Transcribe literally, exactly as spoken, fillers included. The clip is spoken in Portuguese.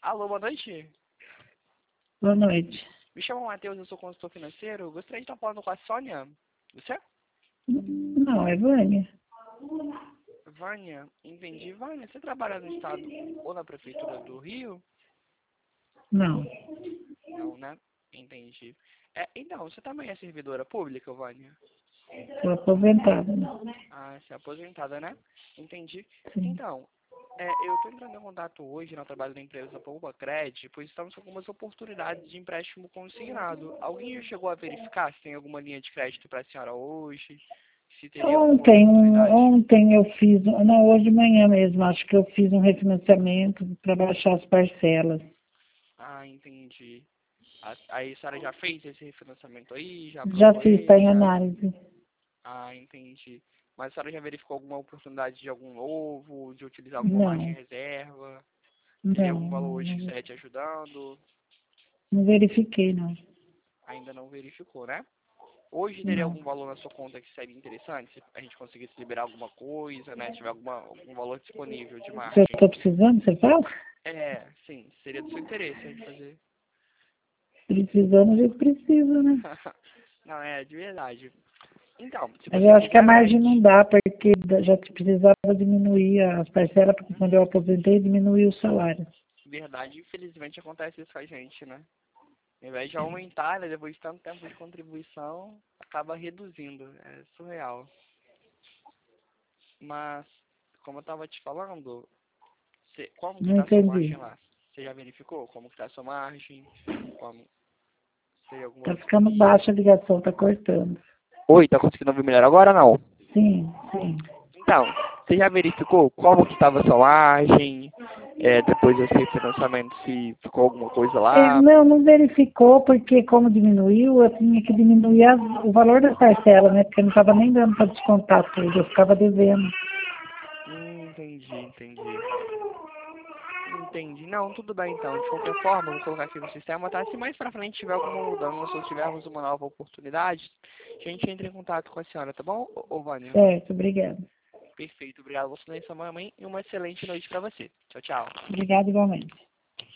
Alô, boa noite. Boa noite. Me chamo Matheus, eu sou consultor financeiro. Gostaria de estar falando com a Sônia. Você? Não, é Vânia. Vânia, entendi. Vânia, você trabalha no estado ou na prefeitura do Rio? Não. Não, né? Entendi. É, então, você também é servidora pública, Vânia? Estou aposentada. Ah, você é aposentada, né? Entendi. Sim. Então, é, eu estou entrando em contato hoje no trabalho da empresa Poupa Cred, pois estamos com algumas oportunidades de empréstimo consignado. Alguém já chegou a verificar se tem alguma linha de crédito para a senhora hoje? Se teria alguma Ontem, um- oportunidade? ontem eu fiz, não, hoje de manhã mesmo, acho que eu fiz um refinanciamento para baixar as parcelas. Ah, entendi. A- Aí a senhora já fez esse refinanciamento aí? Já Já aprovou fiz, está ele? em Já... análise. Ah, entendi. Mas a senhora já verificou alguma oportunidade de algum novo, de utilizar alguma margem Não, reserva? Teria não, algum valor hoje que não, estaria te ajudando? não verifiquei, não. Ainda não verificou, né? Hoje teria Não. algum valor na sua conta que seria interessante? Se a gente conseguisse liberar alguma coisa, né? Se tiver alguma, algum valor disponível de Se eu margem. estou precisando, você fala? É, sim. Seria do seu interesse a gente fazer. Precisando, a gente precisa, né? Não, é, de verdade. Então, se Mas você eu acho que a quiser, né, a margem não gente... dá, porque da- já precisava diminuir as parcelas, porque quando eu Uhum. aposentei, diminuiu o salário. Verdade, infelizmente acontece isso com a gente, né? Ao invés de aumentar, né, depois de tanto tempo de contribuição, acaba reduzindo. É surreal. Mas, como eu estava te falando, cê, como que Não está a sua entendi. margem lá? Você já verificou como que está a sua margem? Como, se tem algum Tá valor ficando disponível? baixa a ligação, tá cortando. Oi, tá conseguindo ouvir melhor agora ou não? Sim, sim. Então, você já verificou como que estava a sua margem? É, depois desse refinanciamento, se ficou alguma coisa É, lá? não, não verificou, porque como diminuiu, eu tinha que diminuir as- o valor das parcelas, né? Porque não estava nem dando para descontar tudo, eu ficava devendo. Hum, entendi, entendi. Entendi. Não, tudo bem então. De qualquer forma, eu vou colocar aqui no sistema, tá? Se mais pra frente tiver alguma mudança ou tivermos uma nova oportunidade, a gente entra em contato com a senhora, tá bom, ô, ô Vânia? Certo, obrigada. Perfeito. Obrigado a você e sua mamãe e uma excelente noite pra você. Tchau, tchau. Obrigada igualmente.